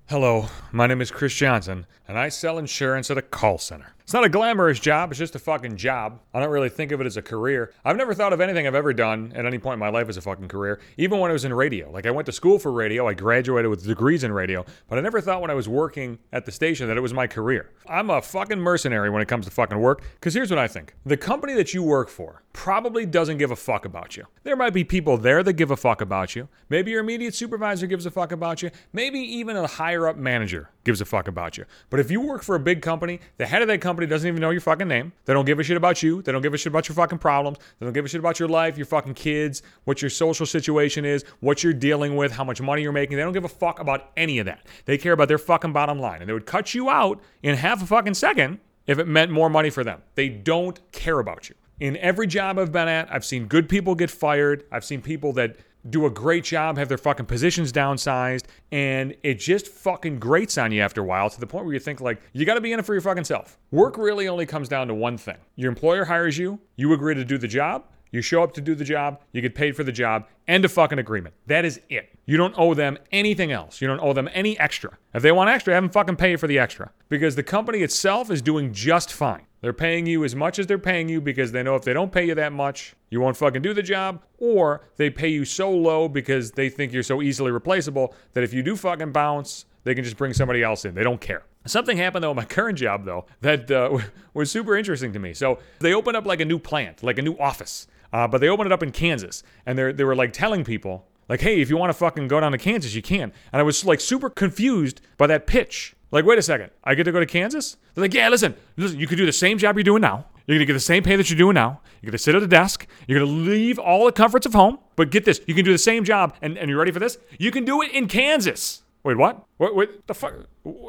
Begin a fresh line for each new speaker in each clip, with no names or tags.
Hello, my name is Chris Johnson, and I sell insurance at a call center. It's not a glamorous job, it's just a fucking job. I don't really think of it as a career. I've never thought of anything I've ever done at any point in my life as a fucking career, even when I was in radio. Like, I went to school for radio, I graduated with degrees in radio, but I never thought when I was working at the station that it was my career. I'm a fucking mercenary when it comes to fucking work, because here's what I think. The company that you work for probably doesn't give a fuck about you. There might be people there that give a fuck about you. Maybe your immediate supervisor gives a fuck about you. Maybe even a higher up manager gives a fuck about you. But if you work for a big company, the head of that company doesn't even know your fucking name. They don't give a shit about you. They don't give a shit about your fucking problems. They don't give a shit about your life, your fucking kids, what your social situation is, what you're dealing with, how much money you're making. They don't give a fuck about any of that. They care about their fucking bottom line. And they would cut you out in half a fucking second if it meant more money for them. They don't care about you. In every job I've been at, I've seen good people get fired. I've seen people that do a great job, have their fucking positions downsized, and it just fucking grates on you after a while to the point where you think, like, you gotta be in it for your fucking self. Work really only comes down to one thing. Your employer hires you, you agree to do the job, you show up to do the job, you get paid for the job, end of fucking agreement. That is it. You don't owe them anything else. You don't owe them any extra. If they want extra, have them fucking pay you for the extra. Because the company itself is doing just fine. They're paying you as much as they're paying you because they know if they don't pay you that much, you won't fucking do the job, or they pay you so low because they think you're so easily replaceable that if you do fucking bounce, they can just bring somebody else in. They don't care. Something happened, though, in my current job, though, that was super interesting to me. So they opened up like a new plant, like a new office, but they opened it up in Kansas, and they were like telling people, like, hey, if you want to fucking go down to Kansas, you can. And I was like super confused by that pitch. Like, wait a second, I get to go to Kansas? They're like, yeah, listen, you could do the same job you're doing now. You're going to get the same pay that you're doing now. You're going to sit at a desk. You're going to leave all the comforts of home. But get this, you can do the same job, and you ready for this? You can do it in Kansas. Wait, what? What the fuck?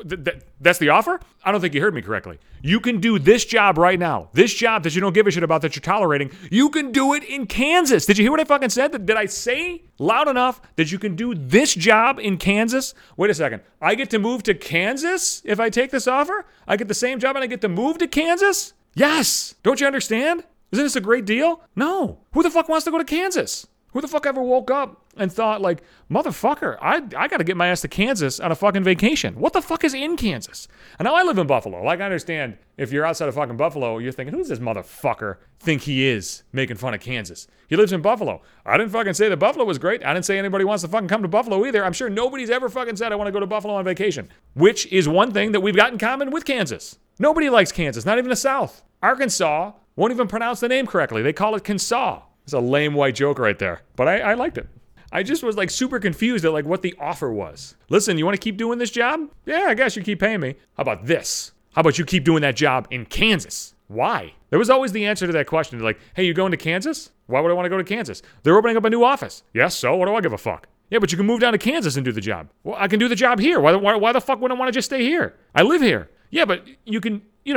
That's the offer? I don't think you heard me correctly. You can do this job right now. This job that you don't give a shit about that you're tolerating, you can do it in Kansas. Did you hear what I fucking said? Did I say loud enough that you can do this job in Kansas? Wait a second. I get to move to Kansas if I take this offer? I get the same job and I get to move to Kansas? Yes. Don't you understand? Isn't this a great deal? No. Who the fuck wants to go to Kansas? Who the fuck ever woke up and thought, like, motherfucker, I got to get my ass to Kansas on a fucking vacation. What the fuck is in Kansas? And now I live in Buffalo. Like, I understand if you're outside of fucking Buffalo, you're thinking, who's this motherfucker think he is making fun of Kansas? He lives in Buffalo. I didn't fucking say that Buffalo was great. I didn't say anybody wants to fucking come to Buffalo either. I'm sure nobody's ever fucking said I want to go to Buffalo on vacation, which is one thing that we've got in common with Kansas. Nobody likes Kansas, not even the South. Arkansas won't even pronounce the name correctly. They call it Kensaw. It's a lame white joke right there, but I liked it. I just was like super confused at like what the offer was. Listen, you want to keep doing this job? Yeah, I guess you keep paying me. How about this? How about you keep doing that job in Kansas? Why? There was always the answer to that question. They're like, hey, you going to Kansas? Why would I want to go to Kansas? They're opening up a new office. Yes, so what do I give a fuck? Yeah, but you can move down to Kansas and do the job. Well, I can do the job here. Why the fuck would I want to just stay here? I live here. Yeah, but you can, you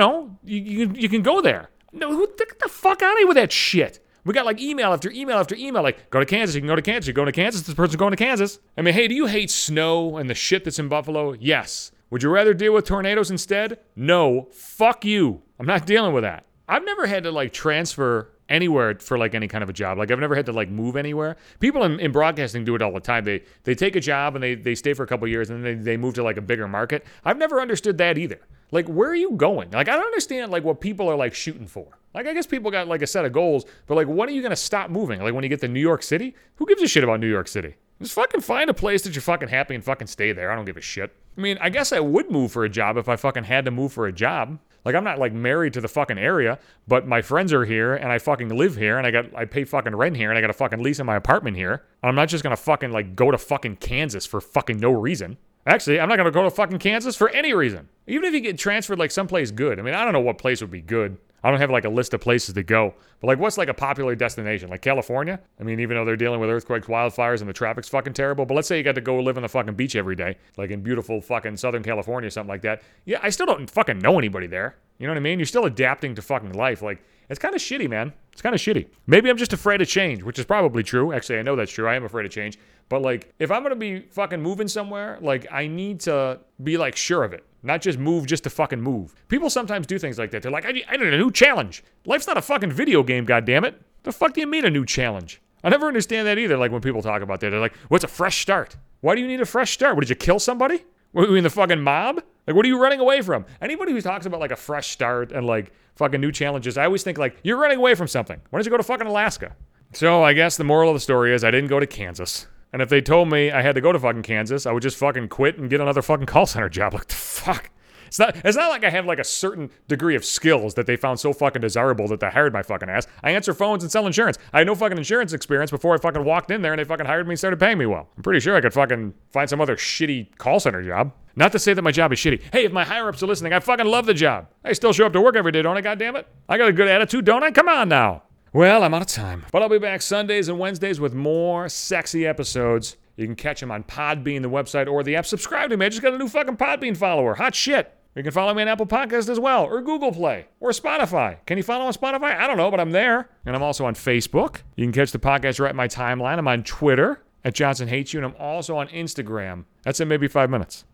can go there. No, get the fuck out of here with that shit. We got like email after email after email, like, go to Kansas, you can go to Kansas, you're going to Kansas, this person's going to Kansas. I mean, hey, do you hate snow and the shit that's in Buffalo? Yes. Would you rather deal with tornadoes instead? No. Fuck you. I'm not dealing with that. I've never had to like transfer anywhere for like any kind of a job. Like I've never had to like move anywhere. People in broadcasting do it all the time. They take a job and they stay for a couple of years and then they move to like a bigger market. I've never understood that either. Like, where are you going? Like, I don't understand, like, what people are, like, shooting for. Like, I guess people got, like, a set of goals, but, like, when are you going to stop moving? Like, when you get to New York City? Who gives a shit about New York City? Just fucking find a place that you're fucking happy and fucking stay there. I don't give a shit. I mean, I guess I would move for a job if I fucking had to move for a job. Like, I'm not, like, married to the fucking area, but my friends are here, and I fucking live here, and I pay fucking rent here, and I got a fucking lease in my apartment here. I'm not just going to fucking, like, go to fucking Kansas for fucking no reason. Actually, I'm not going to go to fucking Kansas for any reason. Even if you get transferred like someplace good. I mean, I don't know what place would be good. I don't have like a list of places to go. But like what's like a popular destination? Like California? I mean, even though they're dealing with earthquakes, wildfires, and the traffic's fucking terrible. But let's say you got to go live on the fucking beach every day. Like in beautiful fucking Southern California or something like that. Yeah, I still don't fucking know anybody there. You know what I mean? You're still adapting to fucking life. Like, it's kind of shitty, man. It's kind of shitty. Maybe I'm just afraid of change, which is probably true. Actually, I know that's true. I am afraid of change. But like, if I'm going to be fucking moving somewhere, like I need to be like sure of it. Not just move just to fucking move. People sometimes do things like that. They're like, I need a new challenge. Life's not a fucking video game, goddammit. The fuck do you mean a new challenge? I never understand that either. Like when people talk about that, they're like, what's a fresh start? Why do you need a fresh start? What, did you kill somebody? What, you in the fucking mob? Like, what are you running away from? Anybody who talks about like a fresh start and like fucking new challenges, I always think like, you're running away from something. Why don't you go to fucking Alaska? So I guess the moral of the story is I didn't go to Kansas. And if they told me I had to go to fucking Kansas, I would just fucking quit and get another fucking call center job. Like, the fuck? It's not like I have like a certain degree of skills that they found so fucking desirable that they hired my fucking ass. I answer phones and sell insurance. I had no fucking insurance experience before I fucking walked in there and they fucking hired me and started paying me well. I'm pretty sure I could fucking find some other shitty call center job. Not to say that my job is shitty. Hey, if my higher-ups are listening, I fucking love the job. I still show up to work every day, don't I, goddammit? I got a good attitude, don't I? Come on now. Well, I'm out of time. But I'll be back Sundays and Wednesdays with more sexy episodes. You can catch them on Podbean, the website, or the app. Subscribe to me. I just got a new fucking Podbean follower. Hot shit. You can follow me on Apple Podcasts as well, or Google Play, or Spotify. Can you follow on Spotify? I don't know, but I'm there. And I'm also on Facebook. You can catch the podcast right in my timeline. I'm on Twitter at Johnson Hates You, and I'm also on Instagram. That's in maybe 5 minutes.